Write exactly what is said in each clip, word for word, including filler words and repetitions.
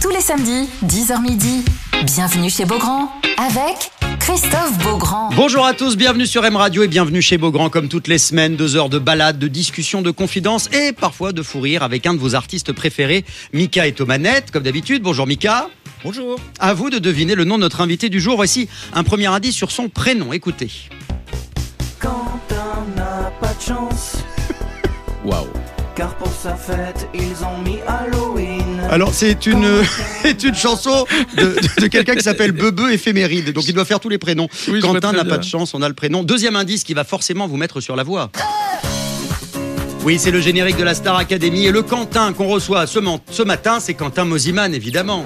Tous les samedis, dix heures midi. Bienvenue chez Beaugrand avec Christophe Beaugrand. Bonjour à tous, bienvenue sur M Radio et bienvenue chez Beaugrand comme toutes les semaines. Deux heures de balade, de discussion, de confidence et parfois de fou rire avec un de vos artistes préférés. Mika est aux manettes comme d'habitude. Bonjour Mika. Bonjour. À vous de deviner le nom de notre invité du jour. Voici un premier indice sur son prénom. Écoutez. Quentin n'a pas de chance. Waouh. Car pour sa fête, ils ont mis Halloween. Alors c'est une, euh, c'est une chanson de, de, de quelqu'un qui s'appelle Bebe Éphéméride. Donc il doit faire tous les prénoms. Oui, Quentin n'a bien. pas de chance, on a le prénom. Deuxième indice qui va forcément vous mettre sur la voie. Oui, c'est le générique de la Star Academy. Et le Quentin qu'on reçoit ce, man- ce matin, c'est Quentin Mosimann, évidemment.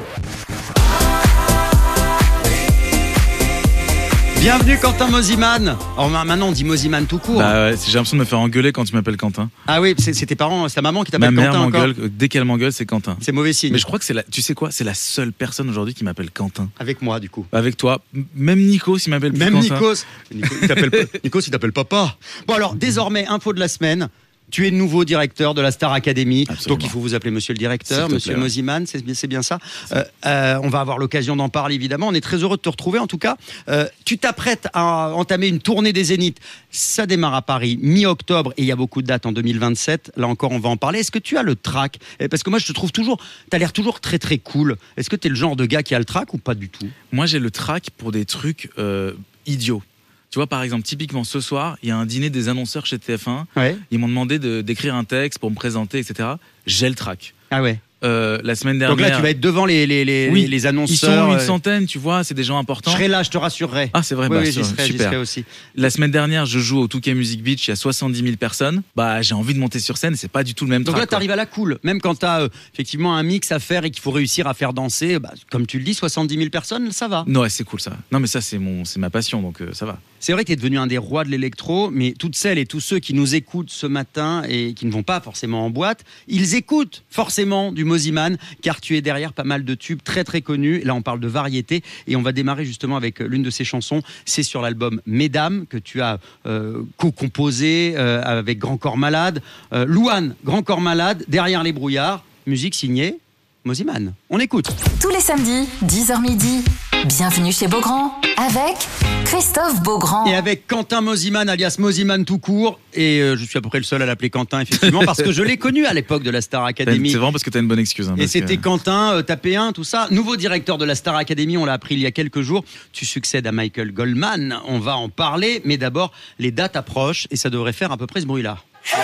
Bienvenue Quentin Mosimann. Alors maintenant on dit Mosimann tout court. Bah ouais, j'ai l'impression de me faire engueuler quand tu m'appelles Quentin. Ah oui, c'est, c'est tes parents, c'est ta maman qui Ma t'appelle mère Quentin encore. m'engueule, dès qu'elle m'engueule, c'est Quentin. C'est mauvais signe. Mais je crois que c'est la, tu sais quoi, c'est la seule personne aujourd'hui qui m'appelle Quentin. Avec moi du coup. Avec toi, M- même Nico, s'il m'appelle plus Même Quentin. Nikos. Nico, il t'appelle, pas- Nikos, il t'appelle papa. Bon alors, désormais, info de la semaine. Tu es nouveau directeur de la Star Academy. Absolument. Donc il faut vous appeler monsieur le directeur, S'il te monsieur plaît, ouais. Mosimann, c'est, bien- c'est bien ça. Euh, euh, on va avoir l'occasion d'en parler évidemment. On est très heureux de te retrouver en tout cas. Euh, tu t'apprêtes à entamer une tournée des Zéniths. Ça démarre à Paris mi-octobre et il y a beaucoup de dates en deux mille vingt-sept. Là encore, on va en parler. Est-ce que tu as le trac ? Eh, Parce que moi, je te trouve toujours, tu as l'air toujours très très cool. Est-ce que tu es le genre de gars qui a le trac ou pas du tout ? Moi, j'ai le trac pour des trucs euh, idiots. Tu vois, par exemple, typiquement ce soir, il y a un dîner des annonceurs chez T F un. Ouais. Ils m'ont demandé de, d'écrire un texte pour me présenter, et cetera. J'ai le trac. Ah ouais. Euh, la semaine dernière. Donc là, tu vas être devant les, les, les, Oui, les ils annonceurs. sont une euh, centaine, tu vois, c'est des gens importants. Je serai là, je te rassurerai. Ah, c'est vrai, oui, bah, oui, sûr, j'y serai, j'y super. serai aussi. La semaine dernière, je joue au Touquet Music Beach, il y a soixante-dix mille personnes. Bah, j'ai envie de monter sur scène, c'est pas du tout le même Donc track, là, tu arrives à la cool. Même quand tu as effectivement un mix à faire et qu'il faut réussir à faire danser, bah, comme tu le dis, soixante-dix mille personnes, ça va. Non, ouais, c'est cool ça. Non, mais ça, c'est mon, c'est ma passion, donc euh, ça va. C'est vrai que tu es devenu un des rois de l'électro, mais toutes celles et tous ceux qui nous écoutent ce matin et qui ne vont pas forcément en boîte, ils écoutent forcément du Mosimann, car tu es derrière pas mal de tubes très très connus. Là, on parle de variété et on va démarrer justement avec l'une de ces chansons. C'est sur l'album Mesdames que tu as euh, co-composé euh, avec Grand Corps Malade. Euh, Louane, Grand Corps Malade, Derrière les brouillards, musique signée Mosimann. On écoute. Tous les samedis, dix heures midi. Bienvenue chez Beaugrand avec Christophe Beaugrand. Et avec Quentin Mosimann, alias Mosimann tout court. Et euh, je suis à peu près le seul à l'appeler Quentin, effectivement, parce que je l'ai connu à l'époque de la Star Academy. C'est vraiment parce que t'as une bonne excuse. Hein, Et parce c'était que- Quentin, euh, tapé un, tout ça. Nouveau directeur de la Star Academy, on l'a appris il y a quelques jours. Tu succèdes à Michael Goldman, on va en parler. Mais d'abord, les dates approchent et ça devrait faire à peu près ce bruit-là.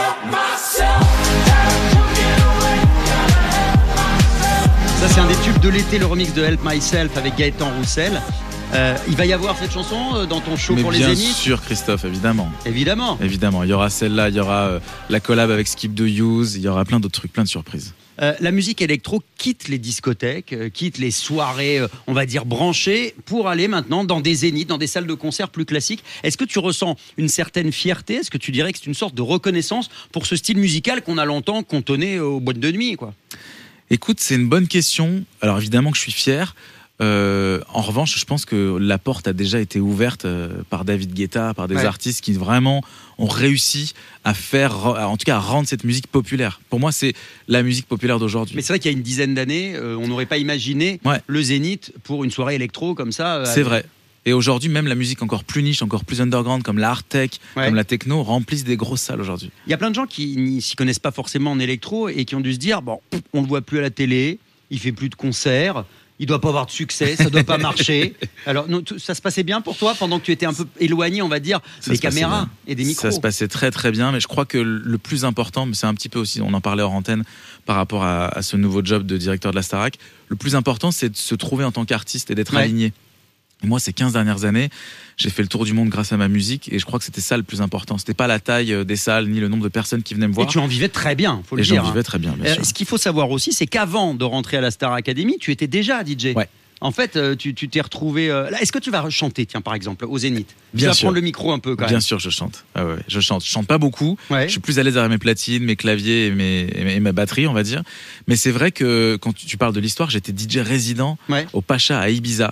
Ça, c'est un des tubes de l'été, le remix de Help Myself avec Gaëtan Roussel. Euh, il va y avoir cette chanson euh, dans ton show Mais pour les bien Zéniths ? sûr, Christophe, évidemment. Évidemment. Évidemment, il y aura celle-là, il y aura euh, la collab avec Skip the Use, il y aura plein d'autres trucs, plein de surprises. Euh, la musique électro quitte les discothèques, euh, quitte les soirées, euh, on va dire, branchées, pour aller maintenant dans des zéniths, dans des salles de concert plus classiques. Est-ce que tu ressens une certaine fierté ? Est-ce que tu dirais que c'est une sorte de reconnaissance pour ce style musical qu'on a longtemps cantonné aux boîtes de nuit, quoi ? Écoute, c'est une bonne question. Alors évidemment que je suis fier. Euh, en revanche, je pense que la porte a déjà été ouverte euh, par David Guetta, par des Ouais. artistes qui vraiment ont réussi à faire, en tout cas à rendre cette musique populaire. Pour moi, c'est la musique populaire d'aujourd'hui. Mais c'est vrai qu'il y a une dizaine d'années, euh, on n'aurait pas imaginé Ouais. le zénith pour une soirée électro comme ça. euh, C'est avec- vrai. Et aujourd'hui, même la musique encore plus niche, encore plus underground, comme la hard tech, Ouais. comme la techno, remplissent des grosses salles aujourd'hui. Il y a plein de gens qui n'y s'y connaissent pas forcément en électro et qui ont dû se dire, bon, pff, on le voit plus à la télé, il fait plus de concerts, il doit pas avoir de succès, ça doit pas marcher. Alors, non, tout- ça se passait bien pour toi pendant que tu étais un peu éloigné, on va dire, Ça des se passait caméras bien. et des micros. Ça se passait très très bien, mais je crois que le plus important, mais c'est un petit peu aussi, on en parlait hors antenne par rapport à, à ce nouveau job de directeur de la Starac, le plus important c'est de se trouver en tant qu'artiste et d'être Ouais. aligné. Et moi, ces quinze dernières années, j'ai fait le tour du monde grâce à ma musique et je crois que c'était ça le plus important. C'était pas la taille euh, des salles ni le nombre de personnes qui venaient me Et voir. tu en vivais très bien, faut le Et dire. j'en vivais hein. très bien, bien Euh, sûr. ce qu'il faut savoir aussi, c'est qu'avant de rentrer à la Star Academy, tu étais déjà D J. Ouais. En fait, euh, tu tu t'es retrouvé. euh, là, est-ce que tu vas chanter, tiens, par exemple, au Zénith ? Bien tu vas sûr. prendre le micro un peu quand Bien même. sûr, je chante. Ah ouais, je chante. Je chante pas beaucoup. Ouais. Je suis plus à l'aise avec mes platines, mes claviers et, mes, et, mes- et ma batterie, on va dire. Mais c'est vrai que quand tu tu parles de l'histoire, j'étais D J résident Ouais. au Pacha à Ibiza.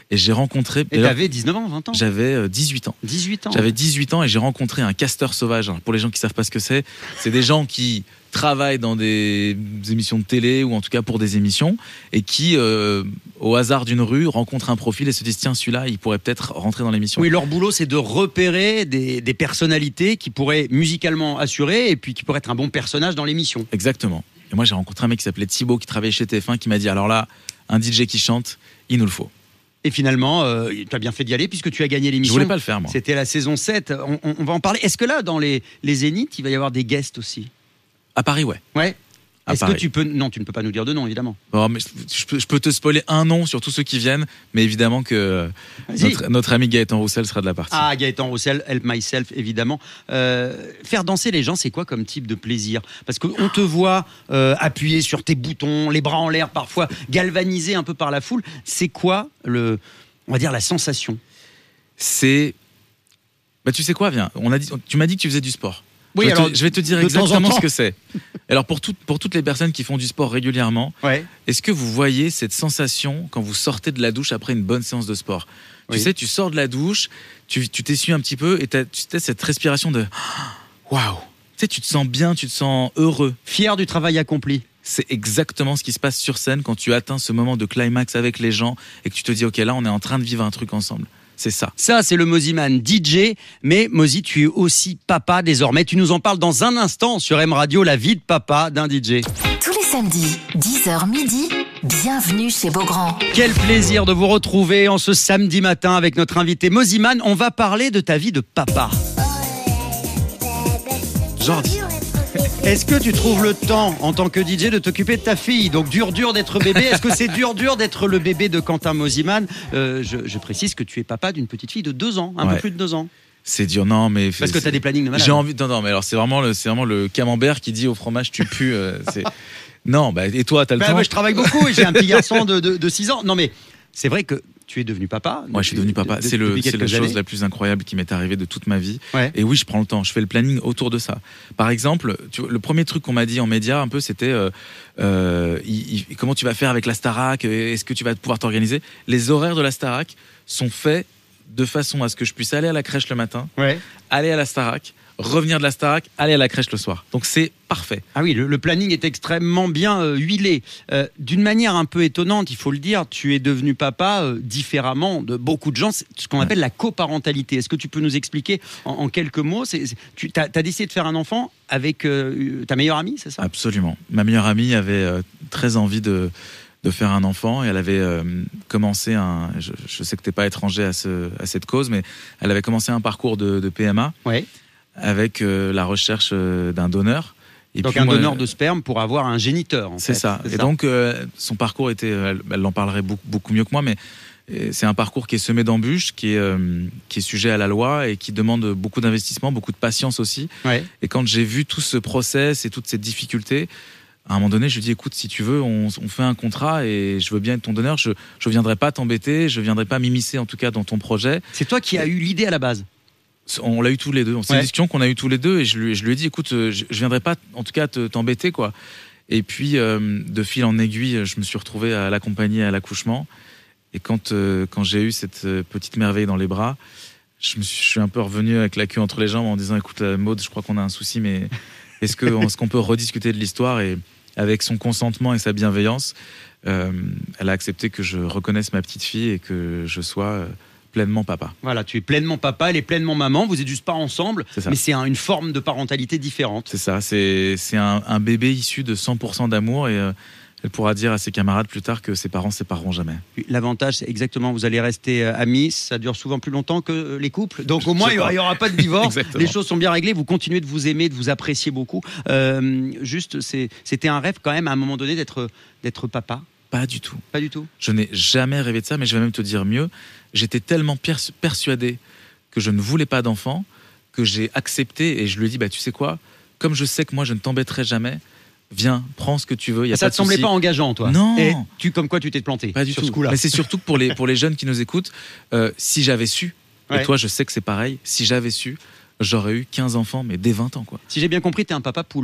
Et j'ai rencontré. Et t'avais dix-neuf ans, vingt ans? J'avais euh, dix-huit ans. dix-huit ans. J'avais dix-huit ans et j'ai rencontré un casteur sauvage. Alors, pour les gens qui savent pas ce que c'est, c'est des gens qui travaillent dans des émissions de télé ou en tout cas pour des émissions et qui, euh, au hasard d'une rue, rencontrent un profil et se disent tiens, celui-là, il pourrait peut-être rentrer dans l'émission. Oui, leur boulot, c'est de repérer des, des personnalités qui pourraient musicalement assurer et puis qui pourraient être un bon personnage dans l'émission. Exactement. Et moi, j'ai rencontré un mec qui s'appelait Thibaut qui travaillait chez T F un qui m'a dit alors là, un D J qui chante, il nous le faut. Et finalement, euh, tu as bien fait d'y aller puisque tu as gagné l'émission. Je voulais pas le faire, moi. C'était la saison sept. On, on, on va en parler. Est-ce que là, dans les, les Zéniths, il va y avoir des guests aussi? À Paris, ouais. Ouais. À Est-ce Paris. que tu peux... Non, tu ne peux pas nous dire de nom, évidemment. Bon, mais je, peux, je peux te spoiler un nom sur tous ceux qui viennent, mais évidemment que Vas-y. notre, notre ami Gaëtan Roussel sera de la partie. Ah, Gaëtan Roussel, Help Myself, évidemment. Euh, faire danser les gens, c'est quoi comme type de plaisir? Parce qu'on te voit euh, appuyer sur tes boutons, les bras en l'air, parfois galvanisé un peu par la foule. C'est quoi, le, on va dire, la sensation? C'est... Bah, tu sais quoi, viens. On a dit, tu m'as dit que tu faisais du sport. Oui, je, vais alors, te, je vais te dire de temps en exactement temps. ce que c'est. Alors, pour, tout, pour toutes les personnes qui font du sport régulièrement, Ouais. est-ce que vous voyez cette sensation quand vous sortez de la douche après une bonne séance de sport? Oui. Tu sais, tu sors de la douche, tu tu t'essuies un petit peu et t'as, tu sais, cette respiration de waouh. Tu sais, tu te sens bien, tu te sens heureux. Fier du travail accompli. C'est exactement ce qui se passe sur scène quand tu atteins ce moment de climax avec les gens et que tu te dis ok, là, on est en train de vivre un truc ensemble. C'est ça. Ça, c'est le Moziman D J. Mais Mozi, tu es aussi papa désormais. Tu nous en parles dans un instant sur M Radio, la vie de papa d'un D J. Tous les samedis, dix heures midi, bienvenue chez Beaugrand. Quel plaisir de vous retrouver en ce samedi matin avec notre invité Moziman. On va parler de ta vie de papa. Jordi. Est-ce que tu trouves le temps en tant que D J de t'occuper de ta fille? Donc dur dur d'être bébé. Est-ce que c'est dur dur d'être le bébé de Quentin Moziman? euh, je, je précise que tu es papa d'une petite fille de deux ans, un Ouais. peu plus de deux ans. C'est dur, non, mais. Parce que tu as des plannings de malade. J'ai envie. Non, non, mais alors c'est vraiment le, c'est vraiment le camembert qui dit au fromage tu pues. euh, c'est... Non, bah, et toi, t'as le Bah, temps? moi, je travaille beaucoup et j'ai un petit garçon de, de, de six ans. Non mais c'est vrai que tu es devenu papa. Moi, je suis devenu papa. de- C'est, le, depuis c'est la quelques chose années. la plus incroyable qui m'est arrivée de toute ma vie. Ouais. Et oui, je prends le temps. Je fais le planning autour de ça. Par exemple, tu vois, le premier truc qu'on m'a dit en média, un peu, c'était euh, euh, il- il- comment tu vas faire avec la Starac? Est-ce que tu vas pouvoir t'organiser? Les horaires de la Starac sont faits de façon à ce que je puisse aller à la crèche le matin, Ouais. aller à la Starac, revenir de la Starac, aller à la crèche le soir. Donc c'est parfait. Ah oui, le, le planning est extrêmement bien euh, huilé. Euh, d'une manière un peu étonnante, il faut le dire, tu es devenu papa euh, différemment de beaucoup de gens. C'est ce qu'on appelle la coparentalité. Est-ce que tu peux nous expliquer en, en quelques mots? c'est, c'est- Tu as, décidé de faire un enfant avec euh, ta meilleure amie, c'est ça? Absolument. Ma meilleure amie avait euh, très envie de, de faire un enfant et elle avait euh, commencé un. Je, je sais que tu n'es pas étranger à, ce, à cette cause, mais elle avait commencé un parcours de, de P M A Ouais. avec euh, la recherche euh, d'un donneur. Et Donc puis un moi, donneur de sperme pour avoir un géniteur. En C'est fait. ça. Et donc, euh, son parcours était. Elle, elle en parlerait beaucoup, beaucoup mieux que moi, mais euh, c'est un parcours qui est semé d'embûches, qui est, euh, qui est sujet à la loi et qui demande beaucoup d'investissement, beaucoup de patience aussi. Ouais. Et quand j'ai vu tout ce process et toutes ces difficultés, à un moment donné, je lui dis écoute, si tu veux, on, on fait un contrat et je veux bien être ton donneur. Je ne viendrai pas t'embêter, je ne viendrai pas m'immiscer en tout cas dans ton projet. C'est toi qui as eu l'idée à la base. On l'a eu tous les deux. C'est Ouais. une discussion qu'on a eu tous les deux et je lui, je lui ai dit écoute, euh, je, je viendrai pas en tout cas te- t'embêter quoi. Et puis euh, de fil en aiguille, je me suis retrouvé à l'accompagner à l'accouchement. Et quand euh, quand j'ai eu cette euh, petite merveille dans les bras, je me suis, je suis un peu revenu avec la queue entre les jambes en disant écoute euh, Maud, je crois qu'on a un souci, mais est-ce que est-ce qu'on peut rediscuter de l'histoire? Et avec son consentement et sa bienveillance, euh, elle a accepté que je reconnaisse ma petite fille et que je sois euh, pleinement papa. Voilà, tu es pleinement papa, elle est pleinement maman. Vous êtes juste pas ensemble, C'est ça. mais c'est un- une forme de parentalité différente. C'est ça, c'est, c'est un, un bébé issu de cent pour cent d'amour et euh, elle pourra dire à ses camarades plus tard que ses parents ne se sépareront jamais. L'avantage, c'est exactement, vous allez rester euh, amis, ça dure souvent plus longtemps que euh, les couples. Donc au moins, Je il sais n'y pas. aura pas de divorce. Exactement. Les choses sont bien réglées, vous continuez de vous aimer, de vous apprécier beaucoup. Euh, juste, c'est, c'était un rêve quand même à un moment donné d'être, d'être papa. Pas du tout. Pas du tout. Je n'ai jamais rêvé de ça, mais je vais même te dire mieux. J'étais tellement pers- persuadé que je ne voulais pas d'enfant que j'ai accepté et je lui ai dit bah, tu sais quoi, comme je sais que moi je ne t'embêterai jamais, viens, prends ce que tu veux. Y a Ça pas te de semblait souci. pas engageant, toi? Non. Et tu, comme quoi tu t'es planté Pas du sur tout. ce coup-là. Mais c'est surtout que pour les, pour les jeunes qui nous écoutent, euh, si j'avais su, Ouais. et toi je sais que c'est pareil, si j'avais su, j'aurais eu quinze enfants, mais dès vingt ans quoi. Si j'ai bien compris, t'es un papa poule.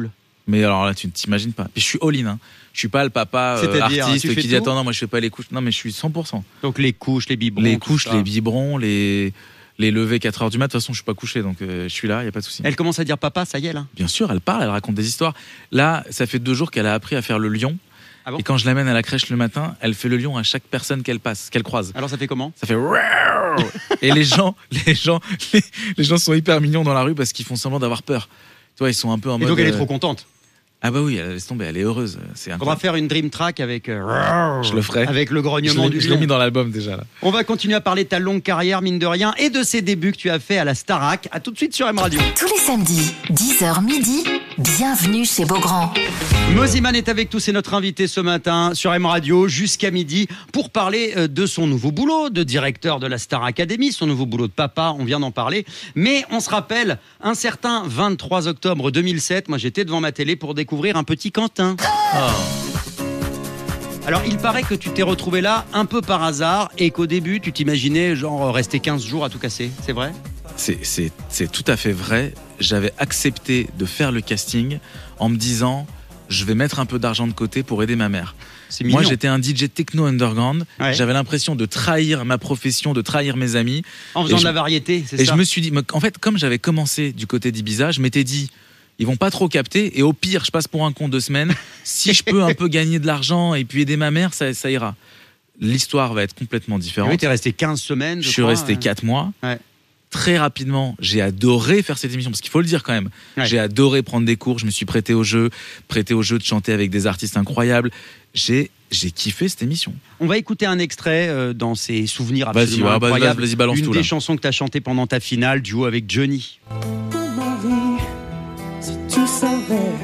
Mais alors là, tu ne t'imagines pas. Puis je suis all-in. Hein. Je suis pas le papa euh, artiste qui dit attends non, moi je fais pas les couches. Non, mais je suis cent pour cent. Donc les couches, les biberons. Les couches, les biberons, les les levées quatre heures du mat. De toute façon, je suis pas couché, donc euh, je suis là, il y a pas de souci. Elle commence à dire papa, ça y est là. Bien sûr, elle parle, elle raconte des histoires. Là, ça fait deux jours qu'elle a appris à faire le lion. Ah bon ? Et quand je l'amène à la crèche le matin, elle fait le lion à chaque personne qu'elle passe, qu'elle croise. Alors ça fait comment ? Ça fait et les gens, les gens, les, les gens sont hyper mignons dans la rue parce qu'ils font semblant d'avoir peur. Tu vois, ils sont un peu en et mode. Donc elle est euh... trop contente. Ah bah oui, elle laisse tomber, elle est heureuse. C'est On va faire une dream track avec. Euh, je le ferai. Avec le grognement du lion. Je l'ai mis dans l'album déjà là. On va continuer à parler de ta longue carrière mine de rien et de ces débuts que tu as fait à la Starac. À tout de suite sur M Radio. Tous les samedis, dix heures midi. Bienvenue chez Beaugrand. Mosiman est avec nous, c'est notre invité ce matin sur M Radio jusqu'à midi pour parler de son nouveau boulot de directeur de la Star Academy, son nouveau boulot de papa, on vient d'en parler. Mais on se rappelle, un certain vingt-trois octobre deux mille sept, moi j'étais devant ma télé pour découvrir un petit Quentin. Oh. Alors il paraît que tu t'es retrouvé là un peu par hasard et qu'au début tu t'imaginais genre rester quinze jours à tout casser, c'est vrai ? C'est, c'est, c'est tout à fait vrai. J'avais accepté de faire le casting en me disant je vais mettre un peu d'argent de côté pour aider ma mère. C'est mignon. Moi, j'étais un D J techno underground. Ouais. J'avais l'impression de trahir ma profession, de trahir mes amis. En faisant et de je, la variété, c'est et ça. Et je me suis dit, en fait, comme j'avais commencé du côté d'Ibiza, je m'étais dit, ils vont pas trop capter. Et au pire, je passe pour un con deux semaines. Si je peux un peu gagner de l'argent et puis aider ma mère, ça, ça ira. L'histoire va être complètement différente. Oui, t'es resté quinze semaines. Je, je suis crois, resté ouais. quatre mois. Ouais. Très rapidement, j'ai adoré faire cette émission, parce qu'il faut le dire quand même. Ouais. J'ai adoré prendre des cours, je me suis prêté au jeu, prêté au jeu de chanter avec des artistes incroyables. J'ai, j'ai kiffé cette émission. On va écouter un extrait euh, dans ses souvenirs absolument vas-y, incroyables. Vas-y, vas-y, balance Une tout, des là. chansons que tu as chantées pendant ta finale, duo avec Johnny. Marie, si tu savais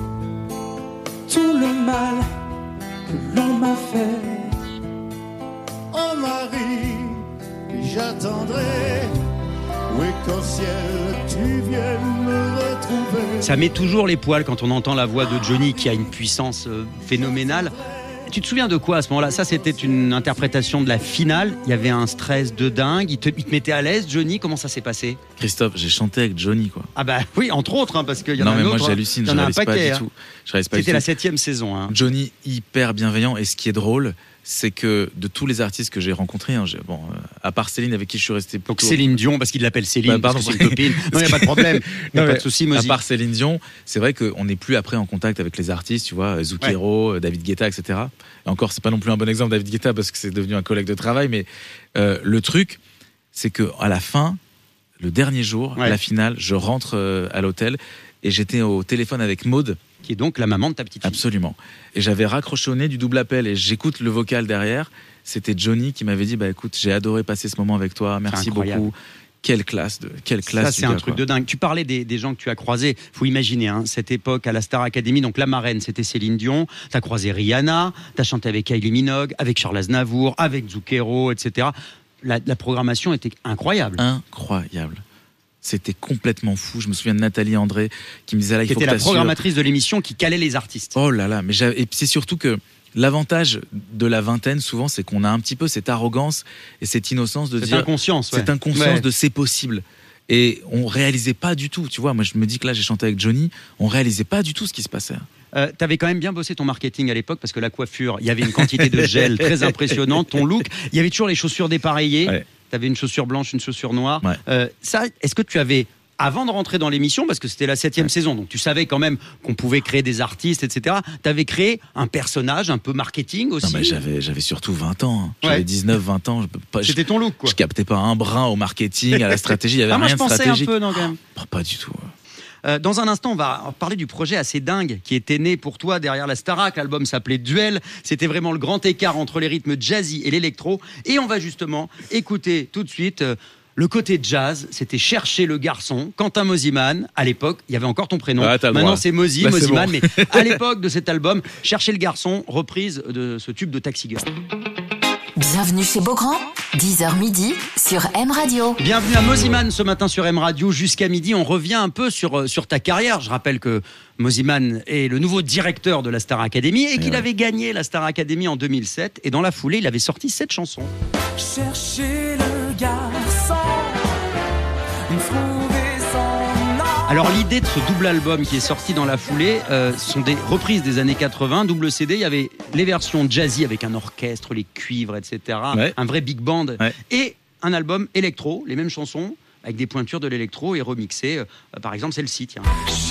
tout le mal que l'on m'a fait. Oh Marie, que j'attendrai. Oui, qu'au ciel, tu viennes me retrouver. Ça met toujours les poils quand on entend la voix de Johnny qui a une puissance euh, phénoménale. Tu te souviens de quoi à ce moment-là ? Ça, c'était une interprétation de la finale. Il y avait un stress de dingue. Il te, il te mettait à l'aise, Johnny. Comment ça s'est passé ? Christophe, j'ai chanté avec Johnny, quoi. Ah bah oui, entre autres, hein, parce qu'il y en non, a un mais autre. moi, j'hallucine. Il y en a un paquet. Pas du tout. Je réalise pas C'était du la tout. septième saison. Hein. Johnny, hyper bienveillant. Et ce qui est drôle, c'est que de tous les artistes que j'ai rencontrés, hein, j'ai, bon, euh, à part Céline avec qui je suis resté plutôt... Donc Céline Dion, parce qu'il l'appelle Céline, bah, pardon, parce que c'est une copine. Non, il n'y a pas de problème. Il n'y a non, pas de souci, Mozy. À part Céline Dion, c'est vrai qu'on n'est plus après en contact avec les artistes, tu vois, Zucchero, ouais. David Guetta, et cetera. Et encore, c'est pas non plus un bon exemple, David Guetta, parce que c'est devenu un collègue de travail. Mais euh, le truc, c'est que à la fin, le dernier jour, ouais. la finale, je rentre euh, à l'hôtel et j'étais au téléphone avec Maude, qui est donc la maman de ta petite fille. Absolument. Et j'avais raccroché au nez du double appel et j'écoute le vocal derrière. C'était Johnny qui m'avait dit bah écoute, j'ai adoré passer ce moment avec toi, merci beaucoup. Quelle classe de quelle classe. Ça c'est un gars, truc quoi. de dingue. Tu parlais des, des gens que tu as croisés. Faut imaginer hein, cette époque à la Star Academy. Donc la marraine c'était Céline Dion. T'as croisé Rihanna, t'as chanté avec Kylie Minogue, avec Charles Aznavour, avec Zucchero, et cetera. La, la programmation était incroyable. Incroyable. C'était complètement fou. Je me souviens de Nathalie André qui me disait là, il faut que C'était la t'assures. programmatrice de l'émission qui calait les artistes. Oh là là, mais j'avais... et c'est surtout que l'avantage de la vingtaine, souvent, c'est qu'on a un petit peu cette arrogance et cette innocence de cette dire. Inconscience, ouais. Cette inconscience ouais. de c'est possible. Et on réalisait pas du tout. Tu vois, moi je me dis que là j'ai chanté avec Johnny, on réalisait pas du tout ce qui se passait. Euh, tu avais quand même bien bossé ton marketing à l'époque parce que la coiffure, il y avait une quantité de gel très impressionnante. Ton look, il y avait toujours les chaussures dépareillées. Ouais. Tu avais une chaussure blanche, une chaussure noire. Ouais. Euh, ça, est-ce que tu avais avant de rentrer dans l'émission, parce que c'était la septième ouais. saison, donc tu savais quand même qu'on pouvait créer des artistes, et cetera. Tu avais créé un personnage, un peu marketing aussi. Non, mais j'avais, j'avais surtout vingt ans. Hein. J'avais ouais. dix-neuf, vingt ans. Je peux pas, C'était je, ton look, quoi. Je captais pas un brin au marketing, à la stratégie. Il y avait ah, rien moi, de stratégique. Je pensais un peu, non, quand même. Pas, pas du tout. Euh, dans un instant, on va parler du projet assez dingue qui était né pour toi derrière la Starac. L'album s'appelait Duel. C'était vraiment le grand écart entre les rythmes jazzy et l'électro. Et on va justement écouter tout de suite... Euh, Le côté jazz, c'était Chercher le garçon. Quentin Mosiman, à l'époque, il y avait encore ton prénom. Ah, maintenant, c'est Mozy, Là, Mosiman. C'est bon. Mais à l'époque de cet album, Chercher le garçon, reprise de ce tube de Taxi Girl. Bienvenue chez Beaugrand, dix heures midi sur M Radio. Bienvenue à Mosiman ce matin sur M Radio jusqu'à midi. On revient un peu sur, sur ta carrière. Je rappelle que Mosiman est le nouveau directeur de la Star Academy et, et qu'il ouais. avait gagné la Star Academy en deux mille sept. Et dans la foulée, il avait sorti cette chanson. Chercher le garçon, trouver son âme. Alors l'idée de ce double album qui est sorti dans la foulée, euh, sont des reprises des années quatre-vingts, double C D, il y avait les versions jazzy avec un orchestre, les cuivres, et cetera, ouais. un vrai big band, ouais. et un album électro, les mêmes chansons, avec des pointures de l'électro et remixées, euh, par exemple celle-ci, tiens.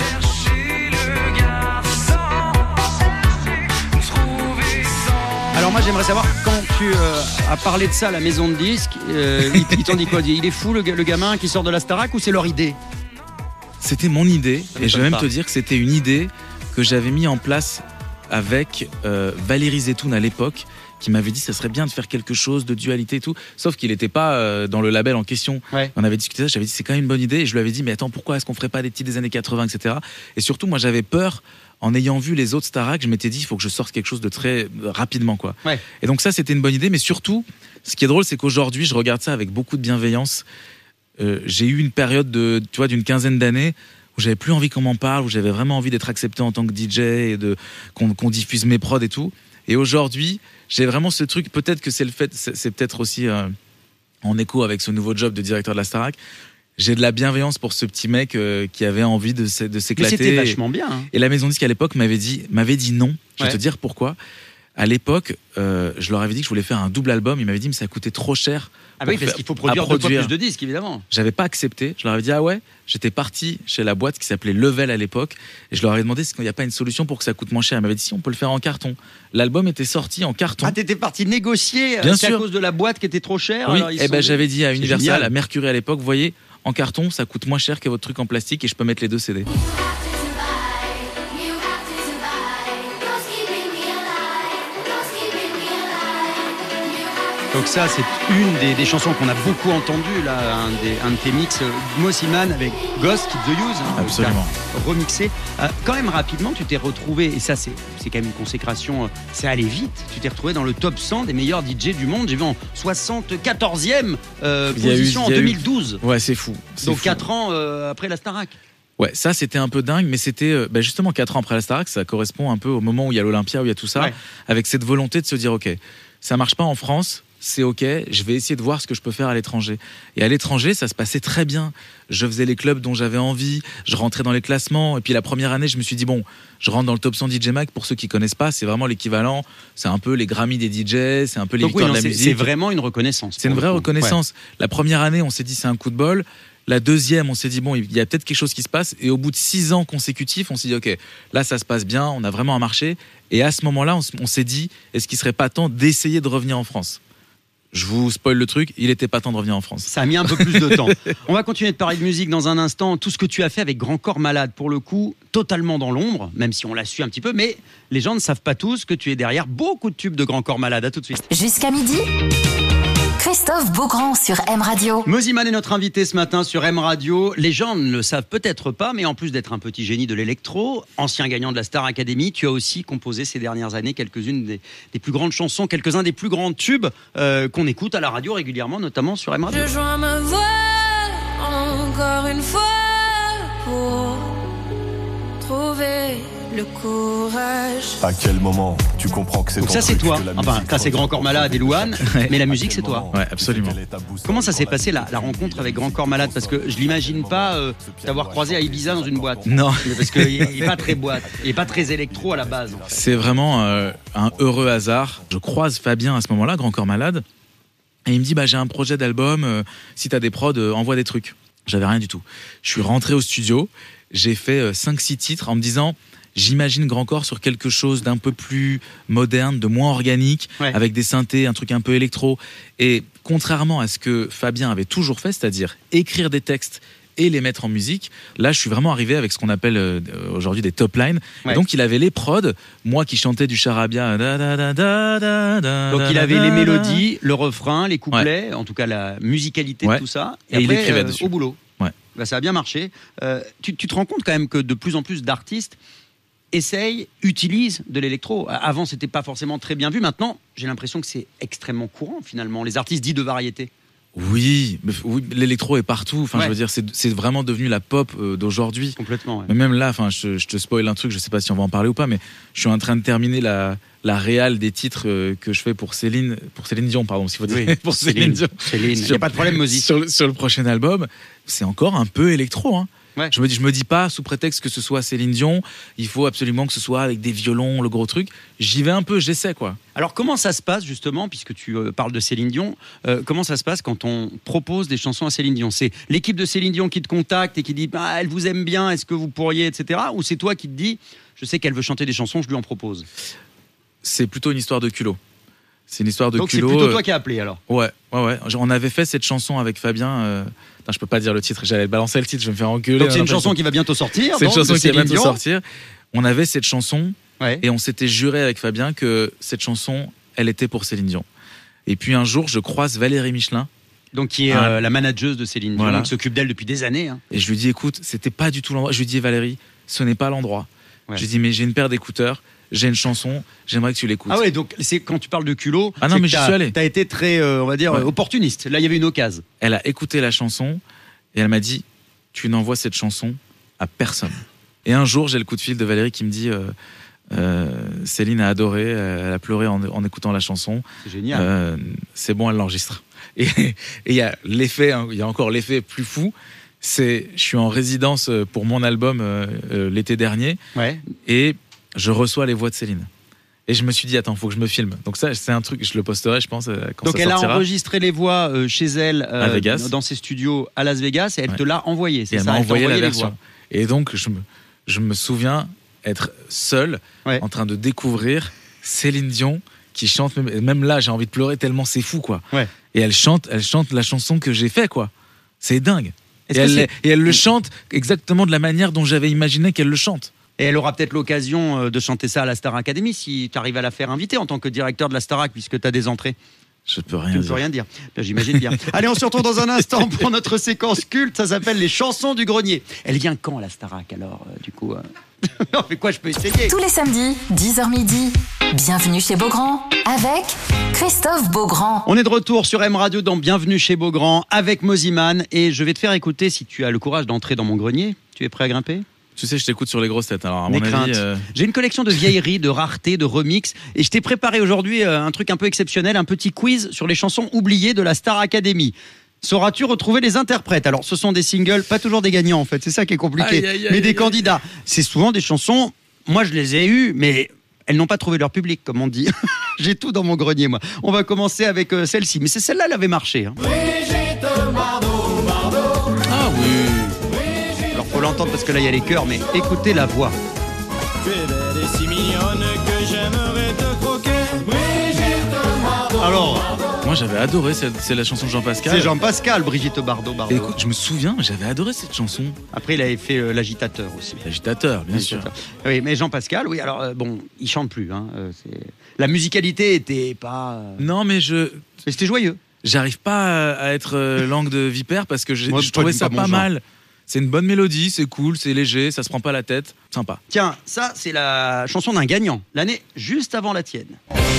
Alors moi j'aimerais savoir, quand tu euh, as parlé de ça à la maison de disques, euh, ils, ils t'ont dit quoi? Il est fou le, le gamin qui sort de la Starac, ou c'est leur idée? C'était mon idée, et je vais même pas. te dire que c'était une idée que j'avais mis en place avec euh, Valérie Zetoun à l'époque, qui m'avait dit que ça serait bien de faire quelque chose de dualité et tout, sauf qu'il n'était pas euh, dans le label en question. Ouais. On avait discuté ça, j'avais dit c'est quand même une bonne idée, et je lui avais dit mais attends, pourquoi est-ce qu'on ferait pas des titres des années quatre-vingts, et cetera. Et surtout moi j'avais peur, en ayant vu les autres Starac, je m'étais dit il faut que je sorte quelque chose de très euh, rapidement quoi. Ouais. Et donc ça c'était une bonne idée, mais surtout ce qui est drôle c'est qu'aujourd'hui je regarde ça avec beaucoup de bienveillance. Euh, j'ai eu une période de, tu vois, d'une quinzaine d'années où j'avais plus envie qu'on m'en parle, où j'avais vraiment envie d'être accepté en tant que D J et de qu'on, qu'on diffuse mes prods et tout. Et aujourd'hui, j'ai vraiment ce truc. Peut-être que c'est le fait, c'est, c'est peut-être aussi euh, en écho avec ce nouveau job de directeur de la Starac. J'ai de la bienveillance pour ce petit mec euh, qui avait envie de, de s'éclater. Mais c'était vachement bien. Hein. Et la maison de disque à l'époque m'avait dit, m'avait dit non. Je vais ouais. te dire pourquoi. À l'époque, euh, je leur avais dit que je voulais faire un double album. Ils m'avaient dit mais ça coûtait trop cher. Ah oui, parce qu'il faut produire, deux fois plus de disques, évidemment. J'avais pas accepté. Je leur avais dit ah ouais. J'étais parti chez la boîte qui s'appelait Level à l'époque et je leur avais demandé s'il n'y a pas une solution pour que ça coûte moins cher. Ils m'avaient dit si on peut le faire en carton. L'album était sorti en carton. Ah t'étais parti négocier. Bien c'est sûr. À cause de la boîte qui était trop chère. Oui. Alors ils et ben des... j'avais dit à Universal, à Mercury à l'époque, vous voyez, en carton ça coûte moins cher que votre truc en plastique et je peux mettre les deux C D. Donc ça, c'est une des, des chansons qu'on a beaucoup entendues, là, un, des, un de tes mix, euh, Mossiman avec Ghost, Keep the Use, hein, absolument remixé. Euh, quand même rapidement, tu t'es retrouvé, et ça c'est, c'est quand même une consécration, euh, c'est allé vite, tu t'es retrouvé dans le top cent des meilleurs D J du monde. J'ai vu en soixante-quatorzième euh, position eu, en deux mille douze. Eu... Ouais, c'est fou. C'est Donc fou. quatre ans euh, après la Starac. Ouais, ça c'était un peu dingue, mais c'était euh, bah, justement quatre ans après la Starac, ça correspond un peu au moment où il y a l'Olympia, où il y a tout ça, ouais. avec cette volonté de se dire ok, ça marche pas en France. C'est ok, je vais essayer de voir ce que je peux faire à l'étranger. Et à l'étranger, ça se passait très bien. Je faisais les clubs dont j'avais envie, je rentrais dans les classements. Et puis la première année, je me suis dit, bon, je rentre dans le top cent D J Mag. Pour ceux qui connaissent pas, c'est vraiment l'équivalent. C'est un peu les Grammy des D J, c'est un peu les Donc victoires oui, non, de la c'est, musique. C'est vraiment une reconnaissance. C'est une vraie reconnaissance. Ouais. La première année, on s'est dit, c'est un coup de bol. La deuxième, on s'est dit, bon, il y a peut-être quelque chose qui se passe. Et au bout de six ans consécutifs, on s'est dit, ok, là, ça se passe bien, on a vraiment un marché. Et à ce moment-là, on, on s'est dit, est-ce qu'il serait pas temps d'essayer de revenir en France ? Je vous spoil le truc, il était pas temps de revenir en France. Ça a mis un peu plus de temps. On va continuer de parler de musique dans un instant. Tout ce que tu as fait avec Grand Corps Malade, pour le coup, totalement dans l'ombre, même si on l'a su un petit peu, mais les gens ne savent pas tous que tu es derrière beaucoup de tubes de Grand Corps Malade. À tout de suite. Jusqu'à midi, Christophe Beaugrand sur M Radio. Moziman est notre invité ce matin sur M Radio. Les gens ne le savent peut-être pas, mais en plus d'être un petit génie de l'électro, ancien gagnant de la Star Academy, tu as aussi composé ces dernières années quelques-unes des, des plus grandes chansons, quelques-uns des plus grands tubes euh, qu'on écoute à la radio régulièrement, notamment sur M Radio. Je joins ma voix encore une fois pour trouver le courage. À quel moment tu comprends que c'est Donc ton ça c'est truc, toi, que la enfin musique ça c'est Grand Corps Malade et Louane, Ouais. mais la musique c'est toi. Ouais, absolument. Comment ça s'est passé la, la rencontre avec Grand Corps Malade? Parce que je l'imagine pas euh, t'avoir croisé à Ibiza dans une boîte. Non. Parce qu'il n'est pas très boîte, il n'est pas très électro à la base. C'est vraiment euh, un heureux hasard. Je croise Fabien à ce moment-là, Grand Corps Malade, et il me dit bah, j'ai un projet d'album, euh, si t'as des prods, euh, envoie des trucs. J'avais rien du tout. Je suis rentré au studio, j'ai fait euh, cinq six titres en me disant j'imagine Grand Corps sur quelque chose d'un peu plus moderne, de moins organique, ouais. avec des synthés, un truc un peu électro. Et contrairement à ce que Fabien avait toujours fait, c'est-à-dire écrire des textes et les mettre en musique, là je suis vraiment arrivé avec ce qu'on appelle euh, aujourd'hui des top lines. Ouais. Et donc il avait les prods, moi qui chantais du charabia. Da, da, da, da, da, da, donc il avait les mélodies, le refrain, les couplets, ouais. en tout cas la musicalité ouais. de tout ça. Et, et après, il écrivait euh, dessus. Au boulot. Ouais. Bah, ça a bien marché. Euh, tu, tu te rends compte quand même que de plus en plus d'artistes essayent, utilisent de l'électro. Avant, c'était pas forcément très bien vu. Maintenant, j'ai l'impression que c'est extrêmement courant, finalement. Les artistes dits de variété. Oui, mais, oui l'électro est partout. Enfin, ouais. je veux dire, c'est, c'est vraiment devenu la pop euh, d'aujourd'hui. Complètement. Ouais. Mais même là, enfin, je, je te spoil un truc. Je sais pas si on va en parler ou pas, mais je suis en train de terminer la la réal des titres euh, que je fais pour Céline, pour Céline Dion, pardon, s'il faut dire. Oui, pour Céline, Céline Dion. Céline. Il n'y a pas de problème, Mozi. Sur, sur le prochain album, c'est encore un peu électro. Hein. Ouais. Je me dis, je me dis pas sous prétexte que ce soit Céline Dion, il faut absolument que ce soit avec des violons, le gros truc. J'y vais un peu, j'essaie quoi. Alors comment ça se passe justement, puisque tu euh, parles de Céline Dion, euh, comment ça se passe quand on propose des chansons à Céline Dion? C'est l'équipe de Céline Dion qui te contacte et qui dit ah, elle vous aime bien, est-ce que vous pourriez, et cetera. Ou c'est toi qui te dis je sais qu'elle veut chanter des chansons, je lui en propose? C'est plutôt une histoire de culot. C'est une histoire de Donc culot. c'est plutôt euh, toi qui as appelé alors? Ouais, ouais, ouais. On avait fait cette chanson avec Fabien. Euh... Attends, je peux pas dire le titre, j'allais balancer le titre, je vais me faire engueuler. Donc c'est une chanson qui va bientôt sortir. C'est une donc, chanson de qui va Céline bientôt Dion. sortir. On avait cette chanson Ouais. et on s'était juré avec Fabien que cette chanson, elle était pour Céline Dion. Et puis un jour, je croise Valérie Michelin. Donc qui est Ah. euh, la manageuse de Céline Dion, Voilà. qui s'occupe d'elle depuis des années. Hein. Et je lui dis, écoute, c'était pas du tout l'endroit. Je lui dis, Valérie, ce n'est pas l'endroit. Ouais. Je lui dis, mais j'ai une paire d'écouteurs, j'ai une chanson, j'aimerais que tu l'écoutes. Ah ouais, donc c'est quand tu parles de culot. Ah non, c'est mais que j'y t'as- suis allé. T'as été très, euh, on va dire, Ouais. euh, opportuniste. Là, il y avait une occasion. Elle a écouté la chanson et elle m'a dit, tu n'envoies cette chanson à personne. Et un jour, j'ai le coup de fil de Valérie qui me dit, euh, euh, Céline a adoré, elle a pleuré en, en écoutant la chanson. C'est génial. Euh, c'est bon, elle l'enregistre. Et il y a l'effet, il hein, y a encore l'effet plus fou. C'est, je suis en résidence pour mon album euh, euh, l'été dernier Ouais. et je reçois les voix de Céline. Et je me suis dit, attends, faut que je me filme. Donc ça, c'est un truc, je le posterai, je pense, euh, quand Donc ça elle sortira. a enregistré les voix euh, chez elle euh, À Vegas. dans ses studios à Las Vegas et elle Ouais. te l'a envoyé. Et C'est elle ça, m'a elle t'a envoyé la les version. voix. Et donc, je me, je me souviens être seul, Ouais. en train de découvrir Céline Dion qui chante. Même, même là, j'ai envie de pleurer tellement c'est fou, quoi. Ouais. Et elle chante, elle chante la chanson que j'ai fait, quoi. C'est dingue. Et Est-ce que elle, c'est- et elle le chante exactement de la manière dont j'avais imaginé qu'elle le chante. Et elle aura peut-être l'occasion euh, de chanter ça à la Star Academy si tu arrives à la faire inviter en tant que directeur de la Starac, puisque tu as des entrées. Je peux rien Tu ne dire. peux rien dire. Ben, j'imagine bien. Allez, on se retrouve dans un instant pour notre séquence culte. Ça s'appelle les chansons du grenier. Elle vient quand, la Starac, alors, euh, du coup euh Non, mais quoi, je peux essayer. Tous les samedis, dix heures midi. Bienvenue chez Beaugrand avec Christophe Beaugrand. On est de retour sur M Radio dans Bienvenue chez Beaugrand avec Moziman. Et je vais te faire écouter, si tu as le courage d'entrer dans mon grenier. Tu es prêt à grimper? Tu sais, je t'écoute sur les grosses têtes. Alors, à Mes mon craintes. avis, euh, J'ai une collection de vieilleries, de raretés, de remix. Et je t'ai préparé aujourd'hui euh, un truc un peu exceptionnel, un petit quiz sur les chansons oubliées de la Star Academy. Sauras-tu retrouver les interprètes? Alors, ce sont des singles, pas toujours des gagnants en fait, c'est ça qui est compliqué, Aïe, aïe, aïe, mais des aïe, candidats. C'est souvent des chansons, moi je les ai eues, mais elles n'ont pas trouvé leur public, comme on dit. J'ai tout dans mon grenier, moi. On va commencer avec euh, celle-ci, mais c'est celle-là, elle avait marché. Hein. Ah oui. Alors, faut l'entendre parce que là, il y a les chœurs, mais écoutez la voix. Tu es belle et si mignonne que j'aimerais te croquer. Alors, Moi, j'avais adoré. C'est c'est la chanson de Jean-Pascal. c'est Jean-Pascal, Brigitte Bardot. Bardot. Et écoute, je me souviens, j'avais adoré cette chanson. Après, il avait fait euh, l'agitateur aussi. L'agitateur, bien sûr. Oui, mais Jean-Pascal, oui, alors, euh, bon, il chante plus. Hein, euh, c'est- la musicalité était pas. euh, Non, mais je, Mais c'était joyeux. j'arrive pas à être euh, langue de vipère parce que j'ai- Moi, je pas trouvais du- ça pas mon pas genre. mal. C'est une bonne mélodie, c'est cool, c'est léger, ça se prend pas la tête, sympa. Tiens, ça, c'est la chanson d'un gagnant, l'année juste avant la tienne.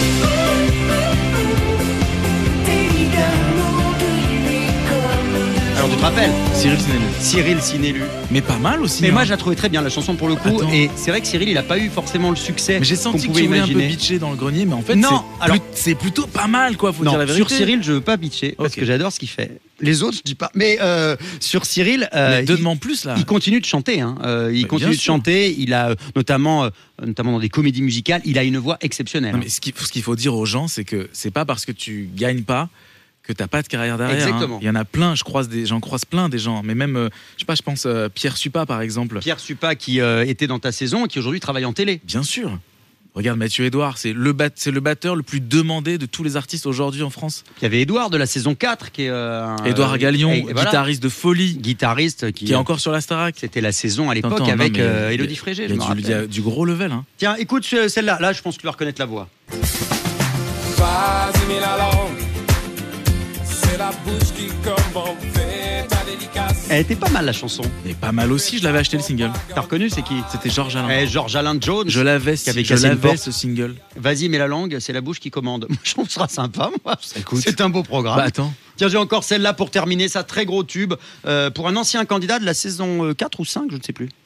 Alors, tu te rappelles Cyril Sinélu. Cyril Sinélu. Mais pas mal aussi. Mais hein. moi, je la trouvais très bien, la chanson, pour le coup. Attends. Et c'est vrai que Cyril, il a pas eu forcément le succès Mais j'ai qu'on senti que pouvait tu voulais un peu imaginer. bitcher dans le grenier, mais en fait, Non, c'est alors- plus- c'est plutôt pas mal, quoi, faut Non, dire la vérité. sur Cyril, je veux pas bitcher, parce Ok. que j'adore ce qu'il fait. Les autres, je dis pas. Mais euh, sur Cyril, euh, Mais il- donne-moi en plus, là. il continue de chanter. Hein. Euh, il Mais continue bien de sûr. chanter. Il a euh, notamment, euh, notamment dans des comédies musicales, il a une voix exceptionnelle. Non, mais ce qu'il ce qu'il faut dire aux gens, c'est que c'est pas parce que tu gagnes pas que t'as pas de carrière derrière. hein. Exactement. Il y en a plein, je croise des, j'en croise plein des gens, mais même, euh, je sais pas, je pense euh, Pierre Suppa par exemple. Pierre Suppa, qui euh, était dans ta saison et qui aujourd'hui travaille en télé. Bien sûr. Regarde Mathieu Edouard, c'est le, bat- c'est le batteur le plus demandé de tous les artistes aujourd'hui en France. Il y avait Édouard de la saison quatre, qui est. Euh, un- Édouard Gallion, et voilà, guitariste de folie, guitariste, qui, qui est encore sur la Starac. C'était la saison à l'époque Attends, non, avec mais euh, il y a- Élodie Frégé, Il je y me a du, il y rappelle. a du gros level. Hein. Tiens, écoute ce- celle-là. Là, je pense que tu vas reconnaître la voix. Vas-y, mets la langue. C'est la bouche qui commande. Fais ta dédicace. Elle était pas mal, la chanson. Et pas mal aussi, je l'avais acheté le single. T'as reconnu, c'est qui? C'était Georges Alain. Eh, Georges Alain Jones. Je l'avais, qui avait je cassé une l'avais porte. ce single. Vas-y, mets la langue, c'est la bouche qui commande. Moi, je trouve que ce sera sympa, moi. Écoute. C'est un beau programme. Bah attends. Tiens, j'ai encore celle-là pour terminer, ça, très gros tube, euh, pour un ancien candidat de la saison euh, quatre ou cinq, je ne sais plus.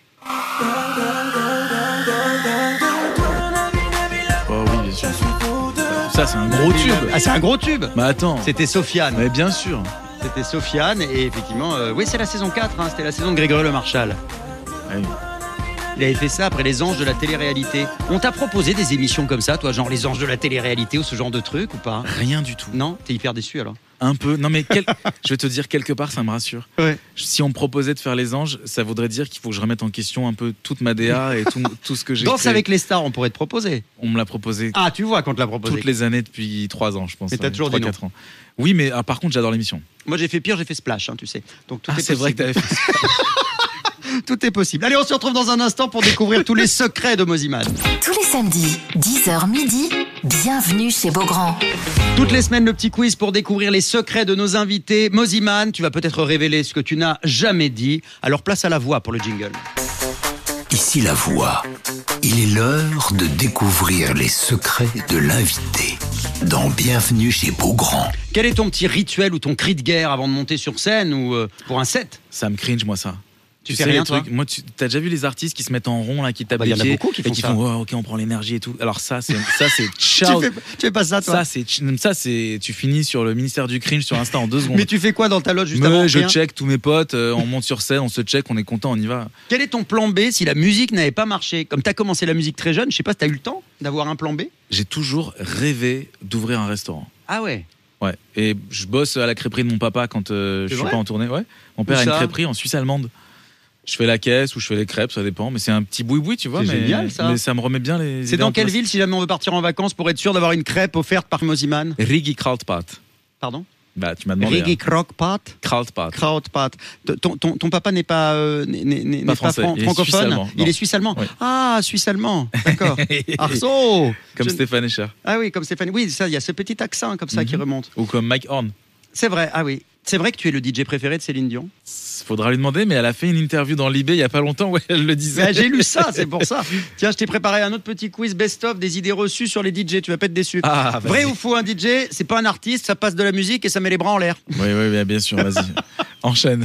Oh oui, bien sûr. Ça, c'est un gros tube. Ah, c'est un gros tube. Bah attends. C'était Sofiane. Mais bien sûr. C'était Sofiane et effectivement, euh, oui, c'est la saison quatre, hein, c'était la saison de Grégory Le Marchal. Ouais. Il avait fait ça après les anges de la télé-réalité. On t'a proposé des émissions comme ça, toi, genre les anges de la télé-réalité ou ce genre de truc ou pas? Rien du tout. Non, t'es hyper déçu alors. Un peu. Non, mais quel... je vais te dire, quelque part, ça me rassure. Ouais. Si on me proposait de faire les anges, ça voudrait dire qu'il faut que je remette en question un peu toute ma D A et tout, tout ce que j'ai Danse créé. avec les stars, on pourrait te proposer. On me l'a proposé Ah, tu vois qu'on te l'a proposé. toutes les années depuis trois ans, je pense. Mais t'as toujours dit non. quatre ans. Oui, mais ah, par contre, j'adore l'émission. Moi, j'ai fait pire, j'ai fait Splash, hein, tu sais. Donc tout Ah, est c'est vrai que possible. t'avais fait ça. Tout est possible. Allez, on se retrouve dans un instant pour découvrir tous les secrets de Moziman. Tous les samedis, dix heures midi, bienvenue chez Beaugrand. Toutes les semaines, le petit quiz pour découvrir les secrets de nos invités. Moziman, tu vas peut-être révéler ce que tu n'as jamais dit. Alors place à la voix pour le jingle. Ici la voix. Il est l'heure de découvrir les secrets de l'invité. Dans Bienvenue chez Beaugrand. Quel est ton petit rituel ou ton cri de guerre avant de monter sur scène ou euh, pour un set? Ça me cringe, moi, ça. Tu Tu fais sais, rien, les toi trucs, moi, tu as déjà vu les artistes qui se mettent en rond, là, qui tapent bah, y des en a pieds beaucoup qui et font qui ça. font, oh, ok, on prend l'énergie et tout. Alors ça, c'est ça, c'est Tu ciao. fais, tu fais pas ça, toi? Ça, c'est ça, c'est tu finis sur le ministère du cringe sur Insta en deux secondes. Mais tu fais quoi dans ta loge juste Mais avant? je Rien. check tous mes potes, euh, on monte sur scène, on se check, on est content, on y va. Quel est ton plan B si la musique n'avait pas marché? Comme tu as commencé la musique très jeune, je sais pas si tu as eu le temps d'avoir un plan B? J'ai toujours rêvé d'ouvrir un restaurant. Ah ouais. Ouais. Et je bosse à la crêperie de mon papa quand euh, je C'est suis vrai pas en tournée. Ouais. Mon père Où a une ça crêperie en Suisse allemande. Je fais la caisse ou je fais les crêpes, ça dépend. Mais c'est un petit boui-boui, tu vois. C'est mais, génial, ça. Mais ça me remet bien les. C'est idées en dans quelle place. ville si jamais on veut partir en vacances pour être sûr d'avoir une crêpe offerte par Moziman? Rigi Krautpat. Pardon? Bah, tu m'as demandé. Rigi hein. Crockpat? Krautpat. Krautpat. Ton, ton, ton papa n'est pas, euh, n'est, n'est- n'est Pas pas français, fran- il est francophone? suisse-allemand, Il non. est suisse-allemand. Oui. Ah, suisse-allemand. D'accord. Arceau. Comme Je- Stéphane Echer. Ah oui, comme Stéphane. Oui, ça, il y a ce petit accent comme ça qui Mhm. remonte. Ou comme Mike Horn. C'est vrai. Ah oui. C'est vrai que tu es le D J préféré de Céline Dion? Faudra lui demander, mais elle a fait une interview dans Libé il y a pas longtemps où elle le disait. Bah, j'ai lu ça, c'est pour ça. Tiens, je t'ai préparé un autre petit quiz best-of des idées reçues sur les D J. Tu vas pas être déçu. Ah, vas-y. Vrai ou faux, un D J, c'est pas un artiste, ça passe de la musique et ça met les bras en l'air. Oui, oui, oui, bien sûr, vas-y. Enchaîne.